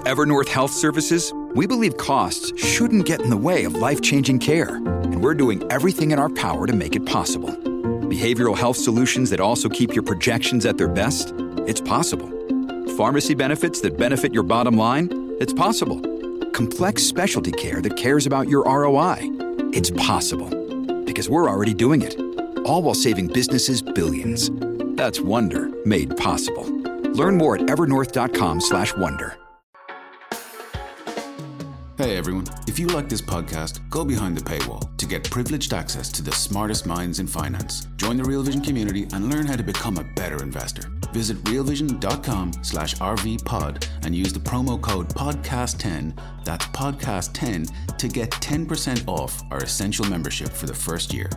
At Evernorth Health Services, we believe costs shouldn't get in the way of life-changing care, and we're doing everything in our power to make it possible. Behavioral health solutions that also keep your projections at their best? It's possible. Pharmacy benefits that benefit your bottom line? It's possible. Complex specialty care that cares about your ROI? It's possible. Because we're already doing it. All while saving businesses billions. That's Wonder made possible. Learn more at evernorth.com/wonder. Hey everyone, if you like this podcast, go behind the paywall to get privileged access to the smartest minds in finance. Join the Real Vision community and learn how to become a better investor. Visit realvision.com/RVPod and use the promo code PODCAST10, that's PODCAST10, to get 10% off our essential membership for the first year.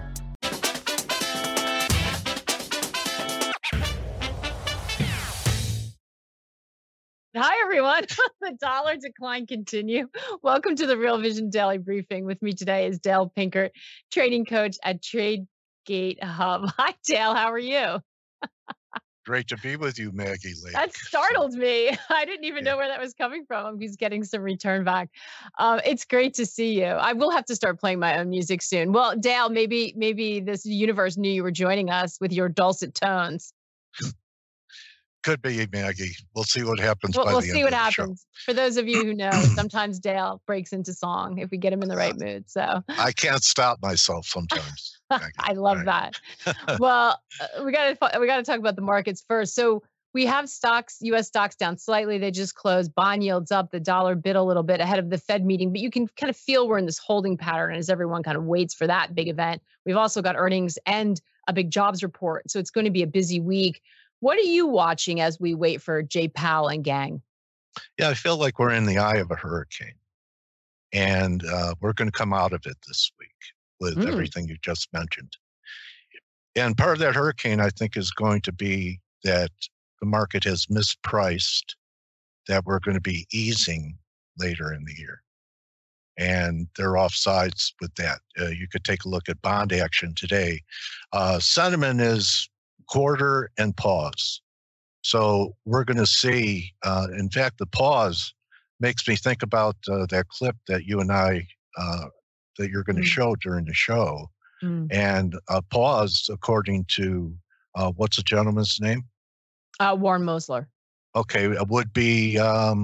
Hi, everyone. The dollar decline continue. Welcome to the Real Vision Daily Briefing. With me today is Dale Pinkert, trading coach at TradeGate Hub. Hi, Dale. How are you? Great to be with you, Maggie Lake. That startled me. I didn't even know where that was coming from. He's getting some return back. It's great to see you. I will have to start playing my own music soon. Well, Dale, maybe this universe knew you were joining us with your dulcet tones. Could be, Maggie. We'll see what happens. We'll see what happens. For those of you who know, sometimes Dale breaks into song if we get him in the right mood. So I can't stop myself sometimes. I love that. Well, we got to talk about the markets first. So we have stocks, U.S. stocks down slightly. They just closed. Bond yields up. The dollar bid a little bit ahead of the Fed meeting, but you can kind of feel we're in this holding pattern as everyone kind of waits for that big event. We've also got earnings and a big jobs report. So it's going to be a busy week. What are you watching as we wait for Jay Powell and gang? Yeah, I feel like we're in the eye of a hurricane. And we're going to come out of it this week with everything you just mentioned. And part of that hurricane, I think, is going to be that the market has mispriced that we're going to be easing later in the year. And they're off sides with that. You could take a look at bond action today. Sentiment is quarter and pause. So we're going to see, in fact, the pause makes me think about that clip that you and I, that you're going to show during the show. And a pause, according to, what's the gentleman's name? Warren Mosler. Okay, it would be,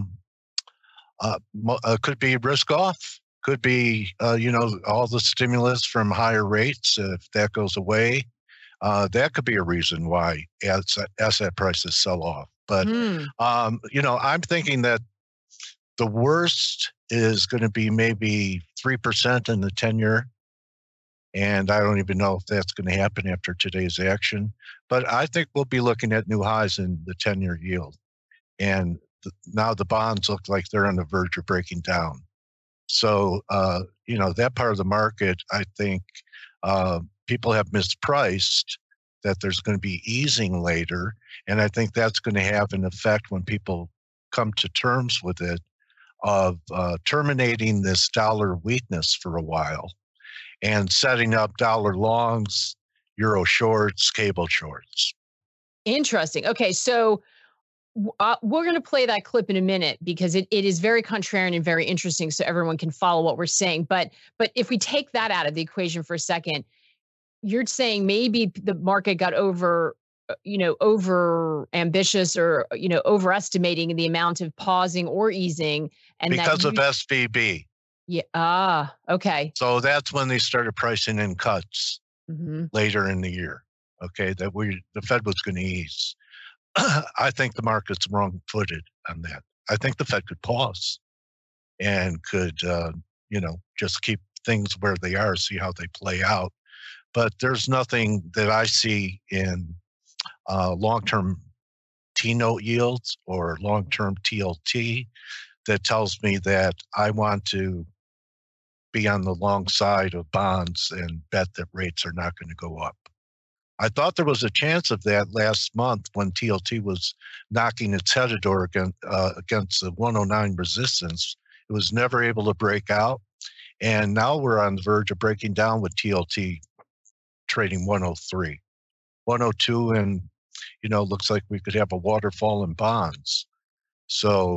could be risk off. Could be, all the stimulus from higher rates, if that goes away. That could be a reason why asset prices sell off. But, I'm thinking that the worst is going to be maybe 3% in the 10-year. And I don't even know if that's going to happen after today's action. But I think we'll be looking at new highs in the 10-year yield. And now the bonds look like they're on the verge of breaking down. So, that part of the market, I think, people have mispriced that there's going to be easing later. And I think that's going to have an effect when people come to terms with it of terminating this dollar weakness for a while and setting up dollar longs, euro shorts, cable shorts. Interesting. Okay, so we're going to play that clip in a minute because it is very contrarian and very interesting so everyone can follow what we're saying. But if we take that out of the equation for a second, you're saying maybe the market got over ambitious or, overestimating the amount of pausing or easing. And because of SVB. Yeah. Okay. So that's when they started pricing in cuts later in the year. Okay. The Fed was going to ease. I think the market's wrong-footed on that. I think the Fed could pause and could, just keep things where they are, see how they play out. But there's nothing that I see in long-term T-note yields or long-term TLT that tells me that I want to be on the long side of bonds and bet that rates are not going to go up. I thought there was a chance of that last month when TLT was knocking its head against the 109 resistance. It was never able to break out. And now we're on the verge of breaking down with TLT trading 103, 102, and, looks like we could have a waterfall in bonds. So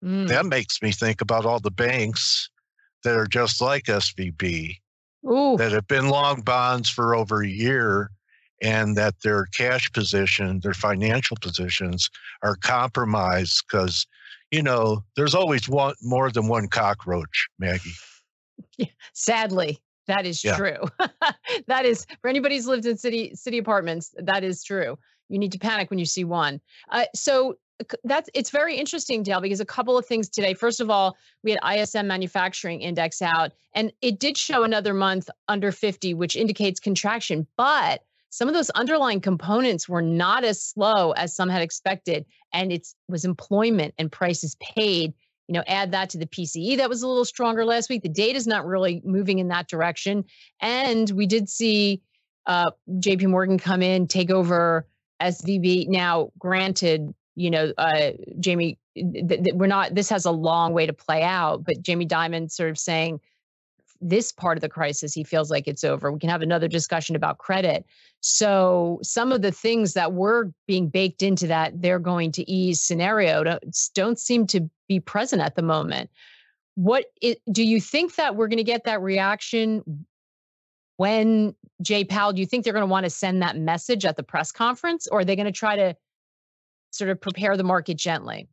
That makes me think about all the banks that are just like SVB that have been long bonds for over a year, and that their cash position, their financial positions are compromised because, there's always more than one cockroach, Maggie. Yeah, sadly, that is true. That is, for anybody who's lived in city apartments, that is true. You need to panic when you see one. So it's very interesting, Dale, because a couple of things today. First of all, we had ISM Manufacturing Index out, and it did show another month under 50, which indicates contraction. But some of those underlying components were not as slow as some had expected, and it was employment and prices paid. Add that to the PCE that was a little stronger last week. The data is not really moving in that direction, and we did see J.P. Morgan come in, take over SVB. Now, granted, Jamie, this has a long way to play out, but Jamie Dimon sort of saying this part of the crisis, he feels like it's over. We can have another discussion about credit. So some of the things that were being baked into that they're going to ease scenario don't seem to be present at the moment. Do you think that we're going to get that reaction when Jay Powell, do you think they're going to want to send that message at the press conference, or are they going to try to sort of prepare the market gently?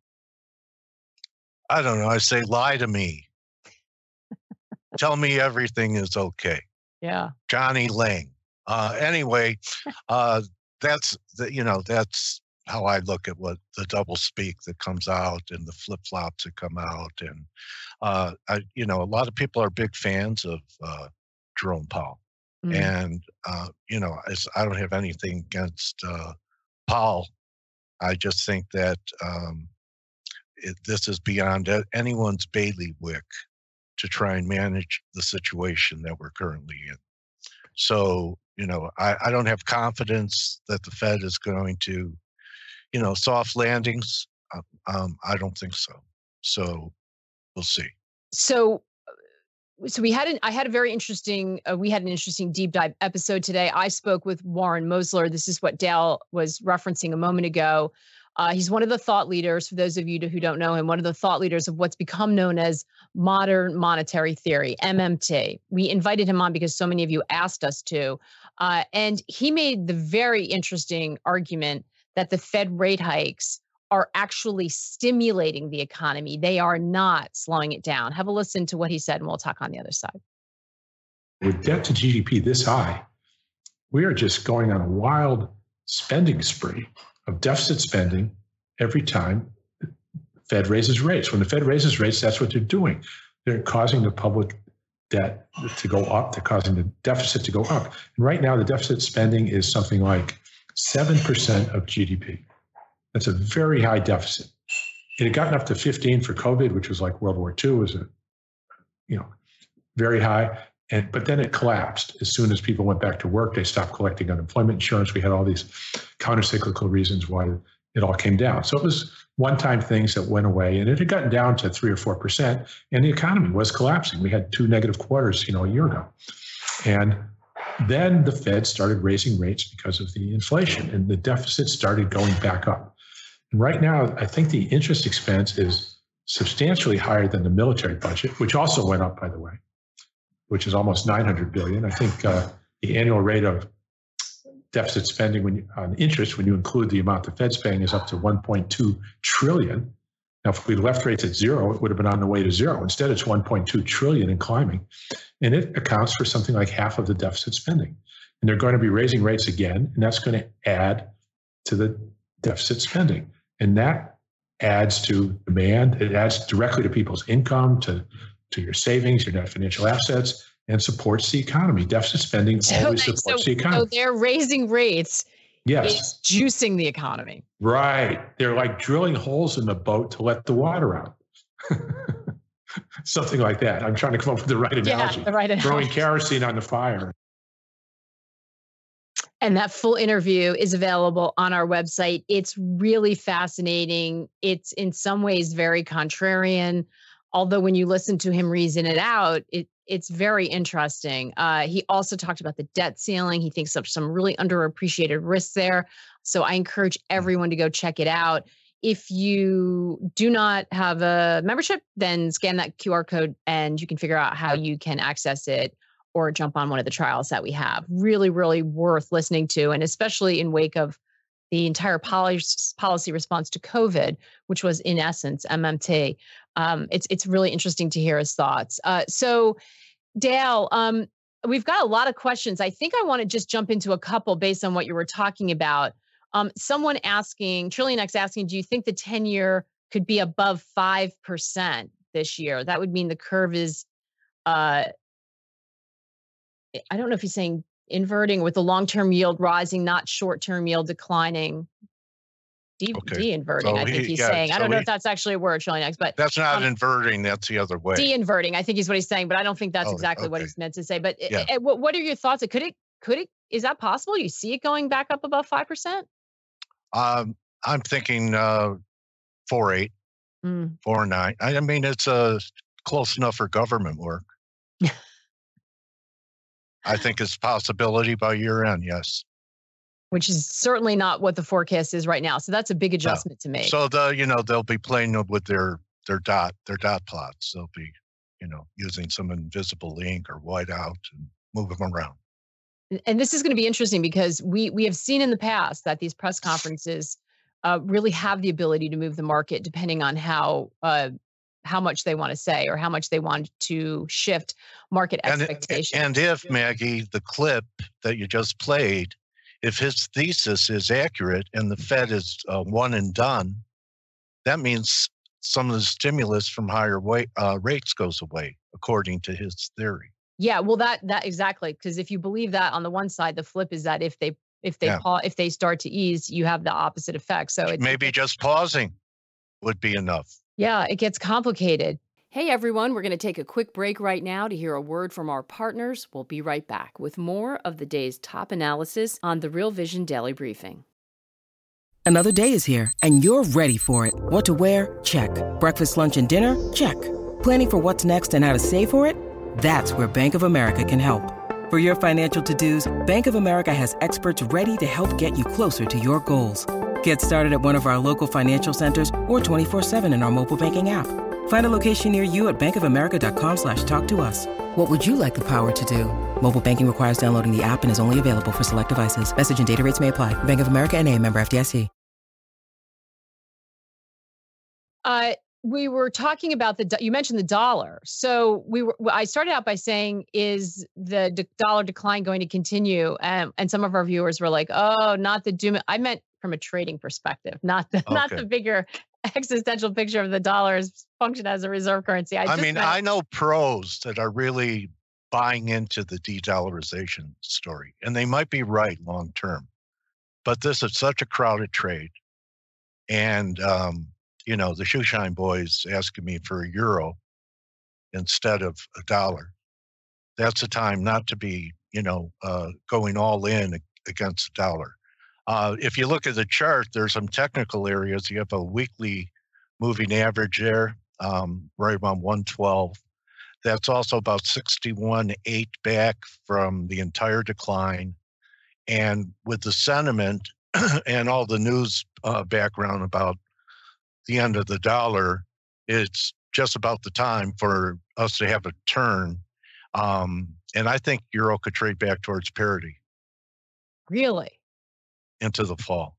I don't know. I say, lie to me. Tell me everything is okay. Yeah. Johnny Lang. Anyway, that's how I look at what the double speak that comes out and the flip flops that come out. And, a lot of people are big fans of Jerome Powell. And, I don't have anything against Powell. I just think that this is beyond anyone's bailiwick to try and manage the situation that we're currently in. So, I don't have confidence that the Fed is going to, soft landings. I don't think so. So we'll see. So I had an interesting deep dive episode today. I spoke with Warren Mosler. This is what Dale was referencing a moment ago. He's one of the thought leaders, for those of you who don't know him, one of the thought leaders of what's become known as modern monetary theory, MMT. We invited him on because so many of you asked us to. And he made the very interesting argument that the Fed rate hikes are actually stimulating the economy. They are not slowing it down. Have a listen to what he said, and we'll talk on the other side. With debt to GDP this high, we are just going on a wild spending spree of deficit spending every time the Fed raises rates. When the Fed raises rates, that's what they're doing. They're causing the public debt to go up. They're causing the deficit to go up. And right now, the deficit spending is something like 7% of GDP. That's a very high deficit. It had gotten up to 15 for COVID, which was like World War II, was very high. But then it collapsed. As soon as people went back to work, they stopped collecting unemployment insurance. We had all these countercyclical reasons why it all came down. So it was one-time things that went away, and it had gotten down to 3 or 4%, and the economy was collapsing. We had 2 negative quarters, a year ago. And then the Fed started raising rates because of the inflation, and the deficit started going back up. And right now, I think the interest expense is substantially higher than the military budget, which also went up, by the way, which is almost $900 billion. I think the annual rate of deficit spending on interest, when you include the amount the Fed's paying, is up to $1.2 trillion. Now, if we left rates at zero, it would have been on the way to zero. Instead, it's $1.2 trillion and climbing. And it accounts for something like half of the deficit spending. And they're going to be raising rates again, and that's going to add to the deficit spending. And that adds to demand. It adds directly to people's income, to your savings, your net financial assets, and supports the economy. Deficit spending always supports the economy. So they're raising rates. Yes. It's juicing the economy. Right. They're like drilling holes in the boat to let the water out. Something like that. I'm trying to come up with the right analogy. Yeah, the right analogy. Throwing kerosene on the fire. And that full interview is available on our website. It's really fascinating. It's in some ways very contrarian. Although when you listen to him reason it out, it's very interesting. He also talked about the debt ceiling. He thinks there's some really underappreciated risks there. So I encourage everyone to go check it out. If you do not have a membership, then scan that QR code and you can figure out how you can access it or jump on one of the trials that we have. Really, really worth listening to, and especially in wake of the entire policy response to COVID, which was in essence MMT. It's really interesting to hear his thoughts. So, Dale, we've got a lot of questions. I think I want to just jump into a couple based on what you were talking about. Someone asking, TrillionX asking, do you think the 10-year could be above 5% this year? That would mean the curve is, I don't know if he's saying inverting with the long-term yield rising, not short-term yield declining. De-inverting, I think he's saying. I don't know if that's actually a word, TrillionX, but that's not inverting. That's the other way. De-inverting, I think is what he's saying, but I don't think that's exactly what he's meant to say. But what are your thoughts? Could it? Is that possible? You see it going back up above 5%? I'm thinking 4.8, 4.9. I mean, it's close enough for government work. I think it's a possibility by year end, yes. Which is certainly not what the forecast is right now. So that's a big adjustment to make. So they'll be playing with their dot plots. They'll be, using some invisible ink or whiteout and move them around. And this is going to be interesting because we have seen in the past that these press conferences really have the ability to move the market depending on how much they want to say or how much they want to shift market expectations. And if, Maggie, the clip that you just played, if his thesis is accurate and the Fed is one and done, that means some of the stimulus from higher rates goes away, according to his theory. Yeah, well, that exactly, because if you believe that on the one side, the flip is that if they start to ease, you have the opposite effect. So maybe just pausing would be enough. Yeah, it gets complicated. Hey everyone, we're going to take a quick break right now to hear a word from our partners. We'll be right back with more of the day's top analysis on the Real Vision Daily Briefing. Another day is here and you're ready for it. What to wear? Check. Breakfast, lunch, and dinner? Check. Planning for what's next and how to save for it? That's where Bank of America can help. For your financial to-dos, Bank of America has experts ready to help get you closer to your goals. Get started at one of our local financial centers or 24/7 in our mobile banking app. Find a location near you at bankofamerica.com/talktous. What would you like the power to do? Mobile banking requires downloading the app and is only available for select devices. Message and data rates may apply. Bank of America N.A., member FDIC. We were talking about you mentioned the dollar. So I started out by saying, is the dollar decline going to continue? And some of our viewers were like, oh, not the doom. I meant from a trading perspective, not the bigger existential picture of the dollar's function as a reserve currency. I know pros that are really buying into the de-dollarization story, and they might be right long term, but this is such a crowded trade. And, the shoeshine boys asking me for a euro instead of a dollar. That's a time not to be, going all in against the dollar. If you look at the chart, there's some technical areas. You have a weekly moving average there, right around 112. That's also about 61.8 back from the entire decline. And with the sentiment and all the news background about the end of the dollar, it's just about the time for us to have a turn. And I think euro could trade back towards parity. Really? Into the fall.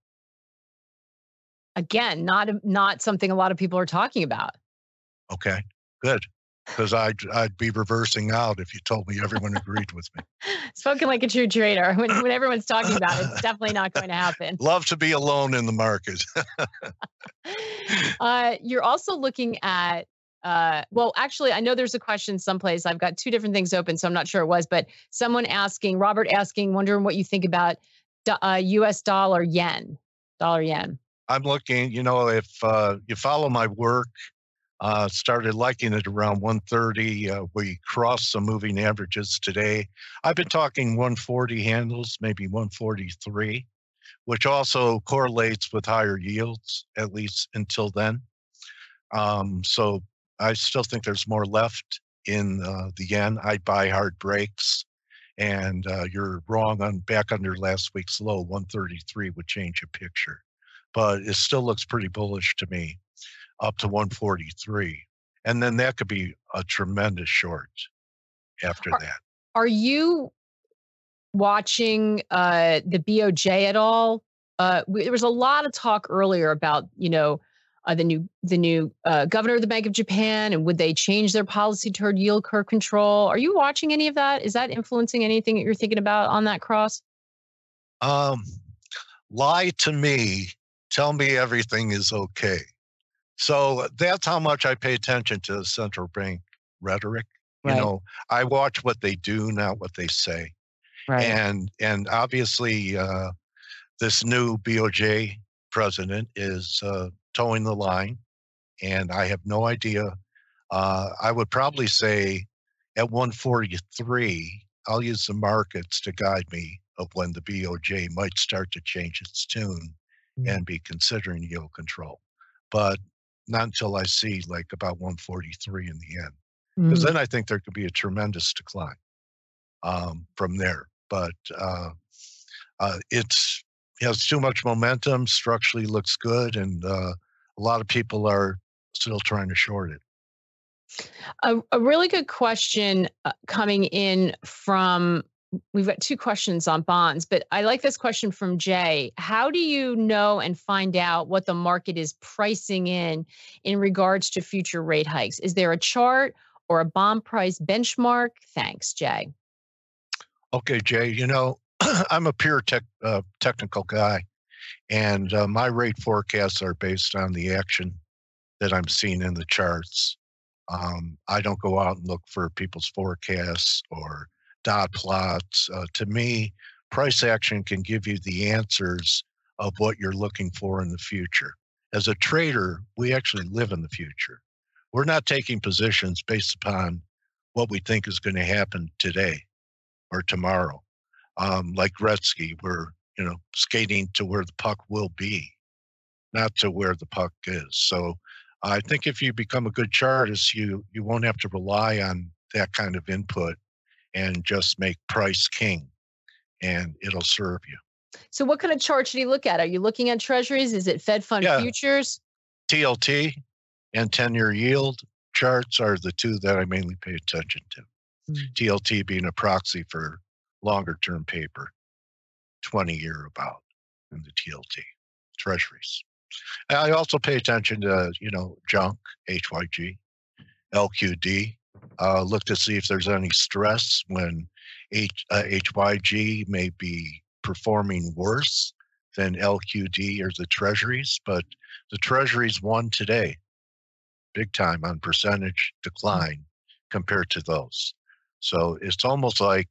Again, not something a lot of people are talking about. Okay, good. Because I'd be reversing out if you told me everyone agreed with me. Spoken like a true trader. When everyone's talking about it, it's definitely not going to happen. Love to be alone in the market. You're also looking at, actually, I know there's a question someplace. I've got two different things open, so I'm not sure it was, but someone Robert asking, wondering what you think about U.S. dollar yen. I'm looking, if you follow my work, started liking it around 130. We crossed some moving averages today. I've been talking 140 handles, maybe 143, which also correlates with higher yields, at least until then. So I still think there's more left in the yen. I'd buy hard breaks. And you're wrong on back under last week's low. 133 would change your picture. but it still looks pretty bullish to me up to 143. And then that could be a tremendous short after that. Are you watching the BOJ at all? There was a lot of talk earlier about, the new governor of the Bank of Japan, and would they change their policy toward yield curve control? Are you watching any of that? Is that influencing anything that you're thinking about on that cross? Lie to me, tell me everything is okay. So that's how much I pay attention to central bank rhetoric. Right. I watch what they do, not what they say. Right. And obviously, this new BOJ president is towing the line, and I have no idea. I would probably say at 143, I'll use the markets to guide me of when the BOJ might start to change its tune and be considering yield control. But not until I see like about 143 in the end. Because then I think there could be a tremendous decline from there. But it has too much momentum, structurally looks good, and a lot of people are still trying to short it. A really good question coming in from, we've got two questions on bonds, but I like this question from Jay. How do you know and find out what the market is pricing in regards to future rate hikes? Is there a chart or a bond price benchmark? Thanks, Jay. Okay, Jay, I'm a pure technical guy, and my rate forecasts are based on the action that I'm seeing in the charts. I don't go out and look for people's forecasts or dot plots. To me, price action can give you the answers of what you're looking for in the future. As a trader, we actually live in the future. We're not taking positions based upon what we think is going to happen today or tomorrow. Like Gretzky, we're skating to where the puck will be, not to where the puck is. So I think if you become a good chartist, you won't have to rely on that kind of input and just make price king, and it'll serve you. So what kind of chart should you look at? Are you looking at treasuries? Is it Fed fund futures? TLT and 10-year yield charts are the two that I mainly pay attention to. TLT being a proxy for longer term paper, 20-year about in the TLT, treasuries. And I also pay attention to, junk, HYG, LQD. Look to see if there's any stress when HYG may be performing worse than LQD or the treasuries, but the treasuries won today, big time on percentage decline compared to those. So it's almost like,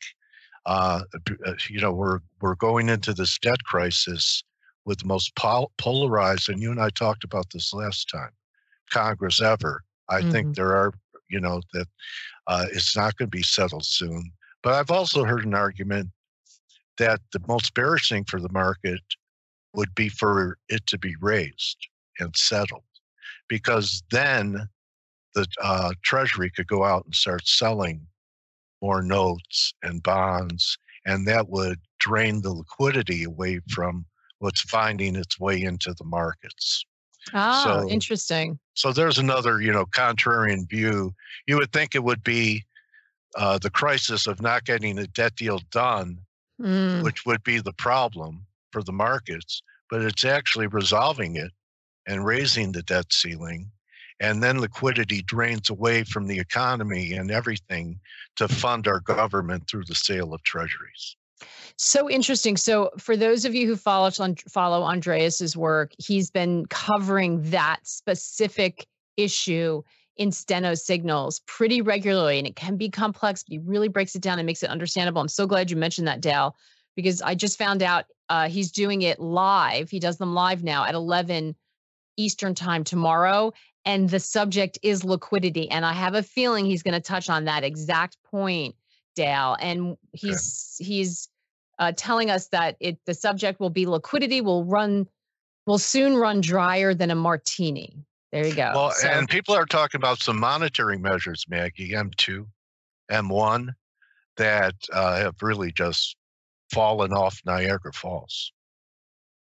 we're going into this debt crisis with the most polarized, and you and I talked about this last time, Congress ever. I think there are, that it's not going to be settled soon. But I've also heard an argument that the most bearish thing for the market would be for it to be raised and settled, because then the Treasury could go out and start selling more notes and bonds, and that would drain the liquidity away from what's finding its way into the markets. Interesting. So there's another, contrarian view. You would think it would be the crisis of not getting a debt deal done, which would be the problem for the markets, but it's actually resolving it and raising the debt ceiling. And then liquidity drains away from the economy and everything to fund our government through the sale of treasuries. So interesting. So for those of you who follow Andreas's work, he's been covering that specific issue in Steno Signals pretty regularly, and it can be complex, but he really breaks it down and makes it understandable. I'm so glad you mentioned that, Dale, because I just found out he's doing it live. He does them live now at 11 Eastern time tomorrow. And the subject is liquidity. And I have a feeling he's going to touch on that exact point, Dale. And he's telling us that the subject will be liquidity will soon run drier than a martini. There you go. Well, and people are talking about some monetary measures, Maggie, M2, M1, that have really just fallen off Niagara Falls.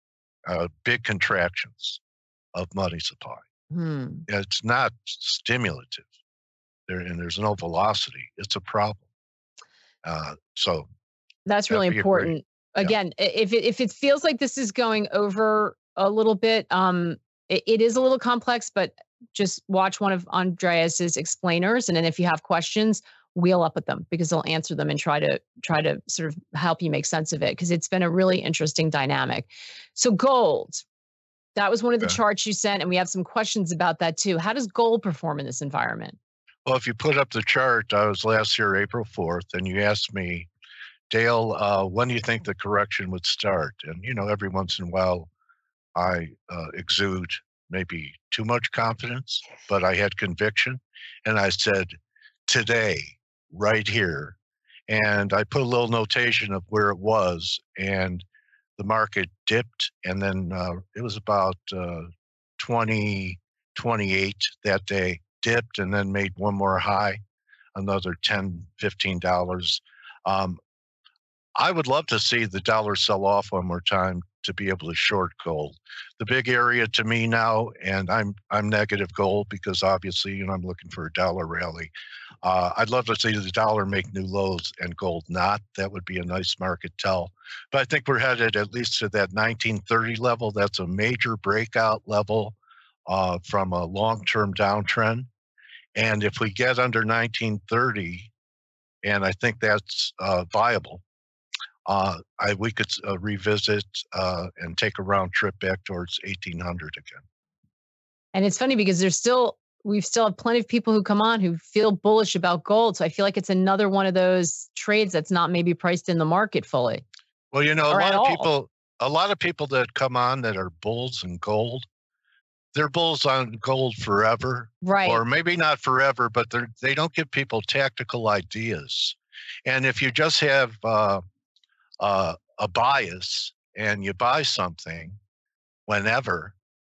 big contractions of money supply. It's not stimulative. There's no velocity. It's a problem. So that's really important. Again, if it feels like this is going over a little bit, it is a little complex, but just watch one of Andreas's explainers, and then if you have questions, wheel up at them because they'll answer them and try to sort of help you make sense of it because it's been a really interesting dynamic. So gold, that was one of the charts you sent, and we have some questions about that too. How does gold perform in this environment? Well, if you put up the chart, I was last year, April 4th, and you asked me, Dale, when do you think the correction would start? And, every once in a while, I exude maybe too much confidence, but I had conviction. And I said, today, right here. And I put a little notation of where it was, and the market dipped. And then it was about 20.28 that day, dipped, and then made one more high, another $10, $15. I would love to see the dollar sell off one more time to be able to short gold. The big area to me now, and I'm negative gold because obviously, I'm looking for a dollar rally. I'd love to see the dollar make new lows and gold not. That would be a nice market tell. But I think we're headed at least to that 1930 level. That's a major breakout level from a long-term downtrend. And if we get under 1930, and I think that's viable, we could revisit and take a round trip back towards 1800 again. And it's funny because we still have plenty of people who come on who feel bullish about gold. So I feel like it's another one of those trades that's not maybe priced in the market fully. Well, a lot of people that come on that are bulls in gold, they're bulls on gold forever, right? Or maybe not forever, but they don't give people tactical ideas. And if you just have a bias and you buy something whenever,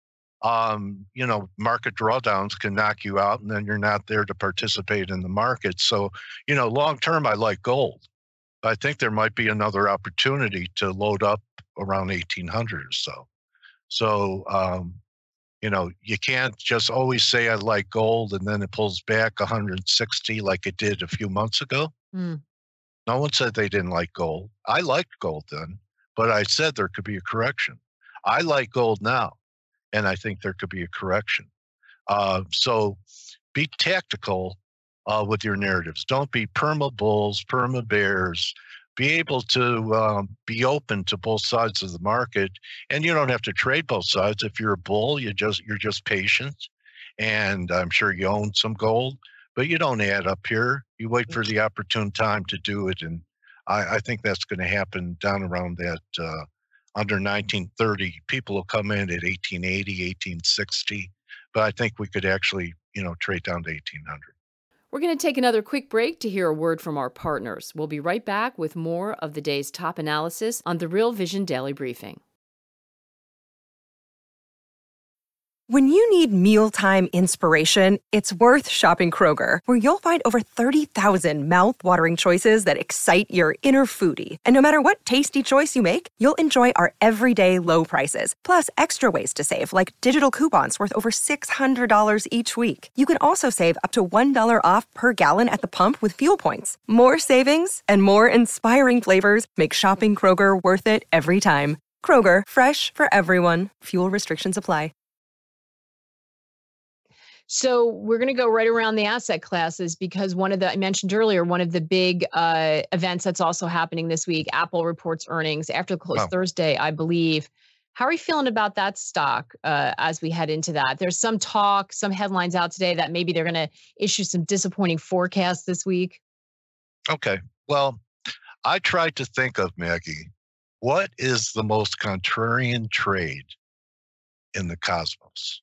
market drawdowns can knock you out, and then you're not there to participate in the market. So, long term, I like gold. I think there might be another opportunity to load up around 1800 or so. So, you can't just always say I like gold and then it pulls back 160 like it did a few months ago. No one said they didn't like gold. I liked gold then, but I said there could be a correction. I like gold now, and I think there could be a correction. So be tactical with your narratives. Don't be perma bulls, perma bears. Be able to be open to both sides of the market, and you don't have to trade both sides. If you're a bull, you're just patient, and I'm sure you own some gold, but you don't add up here. You wait for the opportune time to do it, and I think that's going to happen down around that under 1930. People will come in at 1880, 1860, but I think we could actually trade down to 1800. We're going to take another quick break to hear a word from our partners. We'll be right back with more of the day's top analysis on the Real Vision Daily Briefing. When you need mealtime inspiration, it's worth shopping Kroger, where you'll find over 30,000 mouth-watering choices that excite your inner foodie. And no matter what tasty choice you make, you'll enjoy our everyday low prices, plus extra ways to save, like digital coupons worth over $600 each week. You can also save up to $1 off per gallon at the pump with fuel points. More savings and more inspiring flavors make shopping Kroger worth it every time. Kroger, fresh for everyone. Fuel restrictions apply. So we're going to go right around the asset classes because I mentioned earlier, one of the big events that's also happening this week, Apple reports earnings after the close Thursday, I believe. How are you feeling about that stock as we head into that? There's some talk, some headlines out today that maybe they're going to issue some disappointing forecasts this week. Okay. Well, I tried to think of, Maggie, what is the most contrarian trade in the cosmos?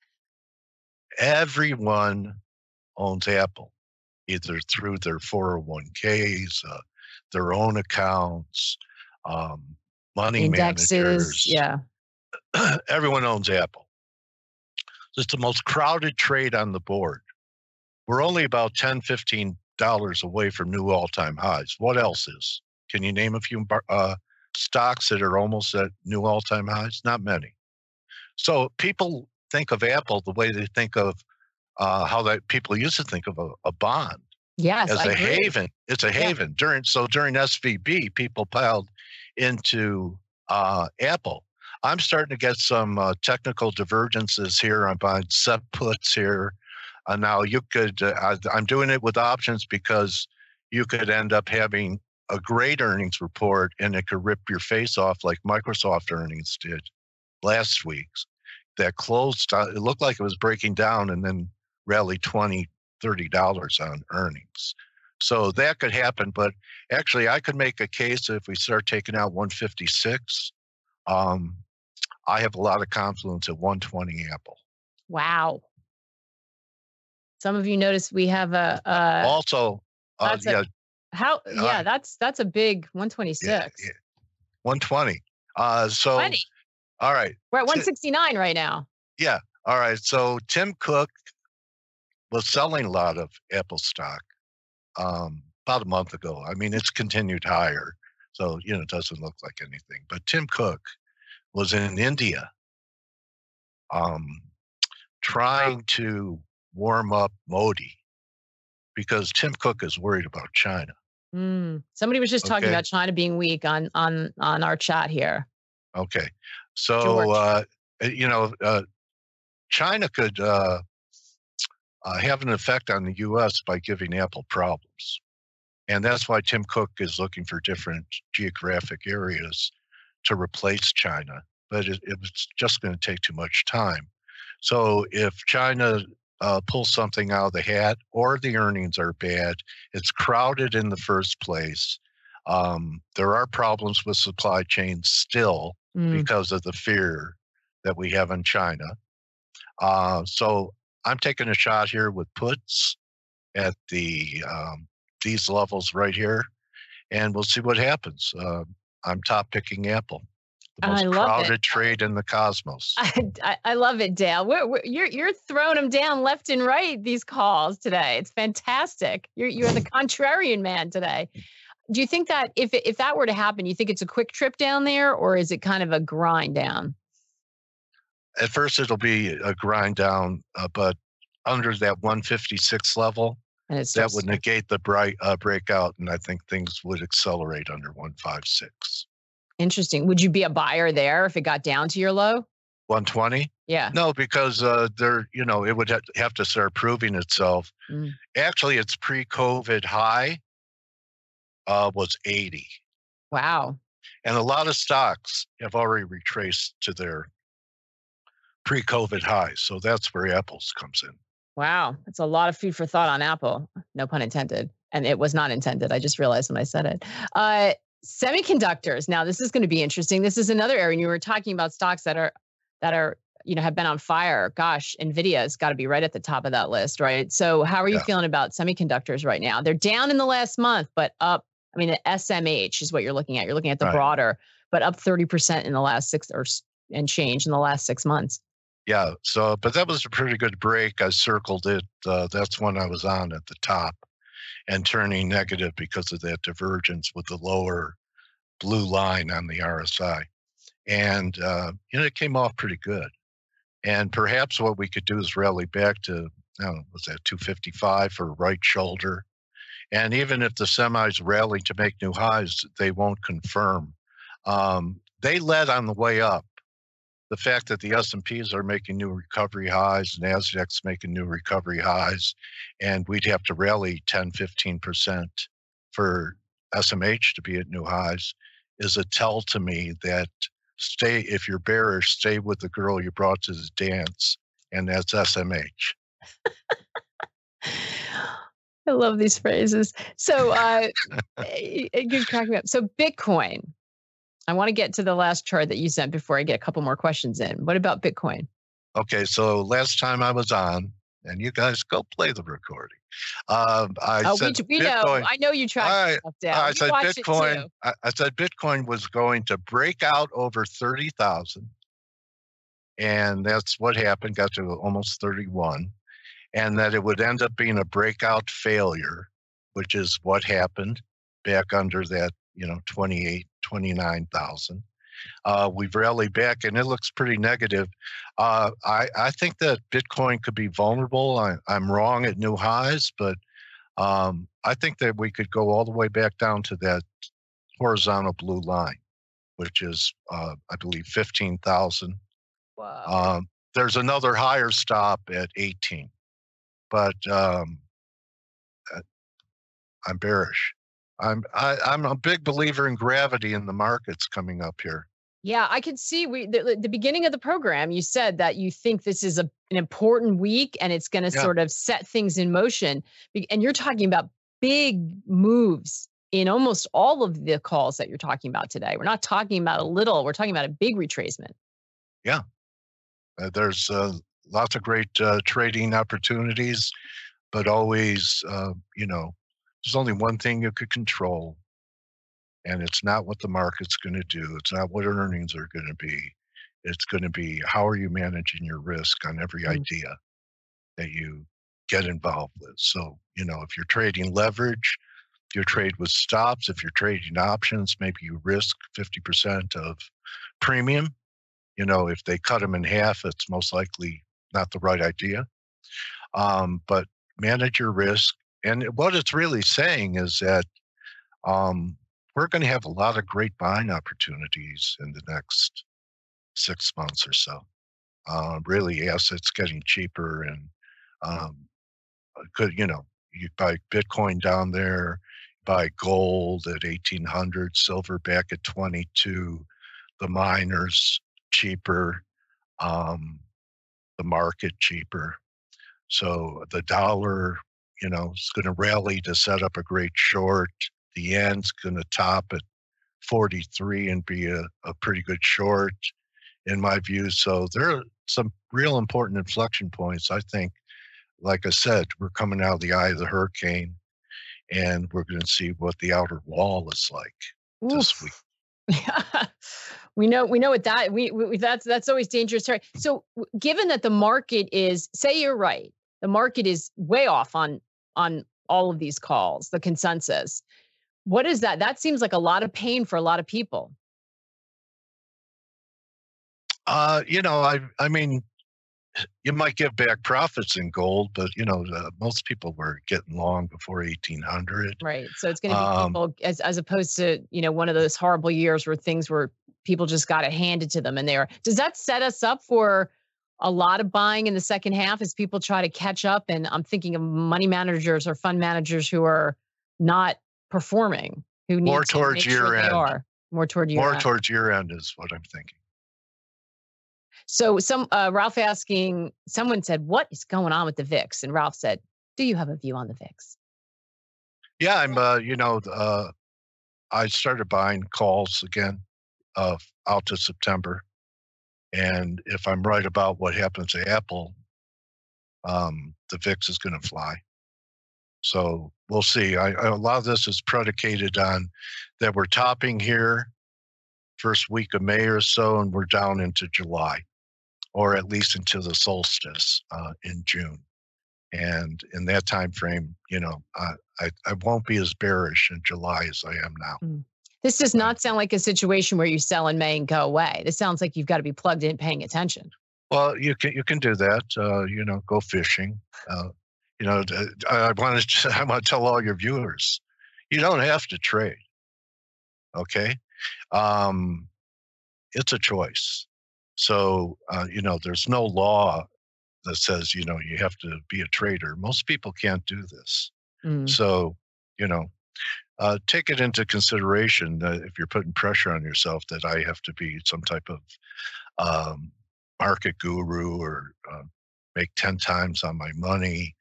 Everyone owns Apple, either through their 401ks, their own accounts, money indexes, managers. Yeah. Everyone owns Apple. So it's the most crowded trade on the board. We're only about $10, $15 away from new all-time highs. What else is? Can you name a few stocks that are almost at new all-time highs? Not many. So people think of Apple the way they think of how that people used to think of a bond. Yes, as I a agree. haven. It's a haven. During SVB, people piled into Apple. I'm starting to get some technical divergences here. I'm buying sub puts here. Now you could. I'm doing it with options because you could end up having a great earnings report and it could rip your face off like Microsoft earnings did last week's. That closed. It looked like it was breaking down and then rallied $20, $30 on earnings. So that could happen. But actually, I could make a case if we start taking out 156. I have a lot of confidence at 120 Apple. Wow. Some of you noticed we have also. That's a big 126. Yeah, 120. So 20. All right. We're at 169 right now. Yeah. All right. So Tim Cook was selling a lot of Apple stock about a month ago. I mean, it's continued higher. So, it doesn't look like anything. But Tim Cook was in India trying to warm up Modi because Tim Cook is worried about China. Somebody was just talking about China being weak on our chat here. Okay. So, China could have an effect on the U.S. by giving Apple problems. And that's why Tim Cook is looking for different geographic areas to replace China. But it was just going to take too much time. So if China pulls something out of the hat or the earnings are bad, it's crowded in the first place. There are problems with supply chains still because of the fear that we have in China. So I'm taking a shot here with puts at these levels right here, and we'll see what happens. I'm top picking Apple, the most crowded trade in the cosmos. I love it, Dale. You're throwing them down left and right, these calls today. It's fantastic. You're the contrarian man today. Do you think that if that were to happen, you think it's a quick trip down there, or is it kind of a grind down? At first, it'll be a grind down, but under that 156 level, that would negate the breakout, and I think things would accelerate under 156. Interesting. Would you be a buyer there if it got down to your low? 120? Yeah. No, because it would have to start proving itself. Actually, its pre-COVID high was 80. Wow. And a lot of stocks have already retraced to their pre-COVID highs. So that's where Apple's comes in. Wow. That's a lot of food for thought on Apple. No pun intended. And it was not intended. I just realized when I said it. Semiconductors. Now, this is going to be interesting. This is another area. And you were talking about stocks that are have been on fire. Gosh, NVIDIA has got to be right at the top of that list, right? So how are you feeling about semiconductors right now? They're down in the last month, but up. I mean, the SMH is what you're looking at. You're looking at the broader, but up 30% in the last 6 months. Yeah. So, but that was a pretty good break. I circled it. That's when I was on at the top and turning negative because of that divergence with the lower blue line on the RSI. And, it came off pretty good. And perhaps what we could do is rally back to, was that 255 for right shoulder? And even if the semis rally to make new highs, they won't confirm. They led on the way up. The fact that the S&Ps are making new recovery highs, NASDAQ's making new recovery highs, and we'd have to rally 10, 15% for SMH to be at new highs is a tell to me that if you're bearish, stay with the girl you brought to the dance, and that's SMH. I love these phrases. So you crack me up. So Bitcoin. I want to get to the last chart that you sent before I get a couple more questions in. What about Bitcoin? Okay, so last time I was on, and you guys go play the recording. I said we know. I know you track stuff down. I said Bitcoin. I said Bitcoin was going to break out over 30,000, and that's what happened. Got to almost 31, and that it would end up being a breakout failure, which is what happened back under that 28 29,000. We've rallied back, and it looks pretty negative. I think that Bitcoin could be vulnerable. I'm wrong at new highs, but I think that we could go all the way back down to that horizontal blue line, which is, I believe, 15,000. Wow. There's another higher stop at 18, but I'm bearish. I'm a big believer in gravity in the markets coming up here. Yeah, I could see the beginning of the program, you said that you think this is an important week and it's going to sort of set things in motion. And you're talking about big moves in almost all of the calls that you're talking about today. We're not talking about a little, we're talking about a big retracement. Yeah. There's lots of great trading opportunities, but always, there's only one thing you could control, and it's not what the market's going to do. It's not what earnings are going to be. It's going to be how are you managing your risk on every idea that you get involved with. So, if you're trading leverage, if you trade with stops, if you're trading options, maybe you risk 50% of premium. If they cut them in half, it's most likely not the right idea. But manage your risk. And what it's really saying is that we're going to have a lot of great buying opportunities in the next 6 months or so. Really, assets getting cheaper, and you buy Bitcoin down there, buy gold at 1,800, silver back at 22, the miners cheaper, the market cheaper. So the dollar, is going to rally to set up a great short. The yen's going to top at 43 and be a pretty good short, in my view. So there are some real important inflection points. I think, like I said, we're coming out of the eye of the hurricane, and we're going to see what the outer wall is like this week. Yeah. We know what that's always dangerous. So given that the market is, say you're right, the market is way off on all of these calls, the consensus. What is that? That seems like a lot of pain for a lot of people. I mean, you might give back profits in gold, but most people were getting long before 1,800. Right. So it's going to be people as opposed to one of those horrible years where people just got it handed to them, and does that set us up for a lot of buying in the second half as people try to catch up? And I'm thinking of money managers or fund managers who are not performing, who need more to towards make sure year they end. are more toward year end. More towards year end is what I'm thinking. So Ralph asking, someone said, what is going on with the VIX? And Ralph said, do you have a view on the VIX? Yeah, I'm, I started buying calls again out to September. And if I'm right about what happens to Apple, the VIX is going to fly. So we'll see. A lot of this is predicated on that we're topping here first week of May or so, and we're down into July, or at least into the solstice in June. And in that time frame, I won't be as bearish in July as I am now. This does not sound like a situation where you sell in May and go away. This sounds like you've got to be plugged in, paying attention. Well, you can do that. Go fishing. I want to tell all your viewers, you don't have to trade. Okay, it's a choice. So there's no law that says you have to be a trader. Most people can't do this. So take it into consideration that if you're putting pressure on yourself that I have to be some type of market guru or make 10 times on my money.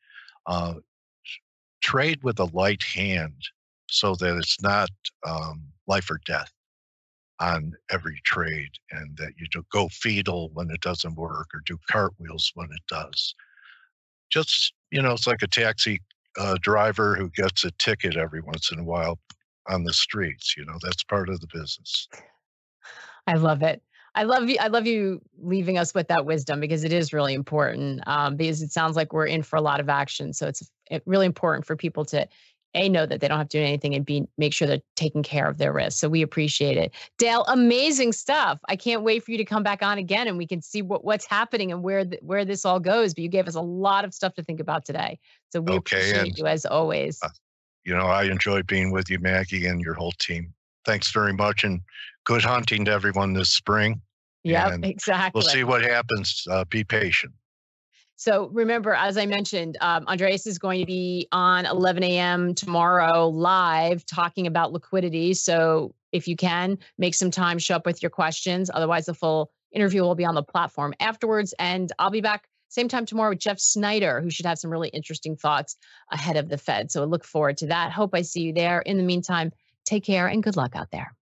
Trade with a light hand so that it's not life or death on every trade, and that you don't go fetal when it doesn't work or do cartwheels when it does. Just, it's like a taxi driver who gets a ticket every once in a while on the streets. That's part of the business. I love it. I love you leaving us with that wisdom, because it is really important, because it sounds like we're in for a lot of action. So it's really important for people to A, know that they don't have to do anything, and B, make sure they're taking care of their risk. So we appreciate it. Dale, amazing stuff. I can't wait for you to come back on again and we can see what's happening and where this all goes. But you gave us a lot of stuff to think about today. So we appreciate you as always. I enjoyed being with you, Maggie, and your whole team. Thanks very much, and good hunting to everyone this spring. Yeah, exactly. We'll see what happens. Be patient. So remember, as I mentioned, Andreas is going to be on 11 a.m. tomorrow live talking about liquidity. So if you can, make some time, show up with your questions. Otherwise, the full interview will be on the platform afterwards. And I'll be back same time tomorrow with Jeff Snyder, who should have some really interesting thoughts ahead of the Fed. So I look forward to that. Hope I see you there. In the meantime, take care and good luck out there.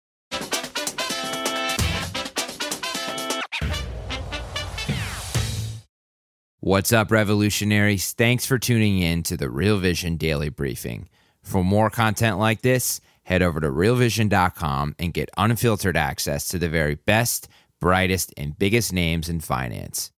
What's up, revolutionaries? Thanks for tuning in to the Real Vision Daily Briefing. For more content like this, head over to realvision.com and get unfiltered access to the very best, brightest, and biggest names in finance.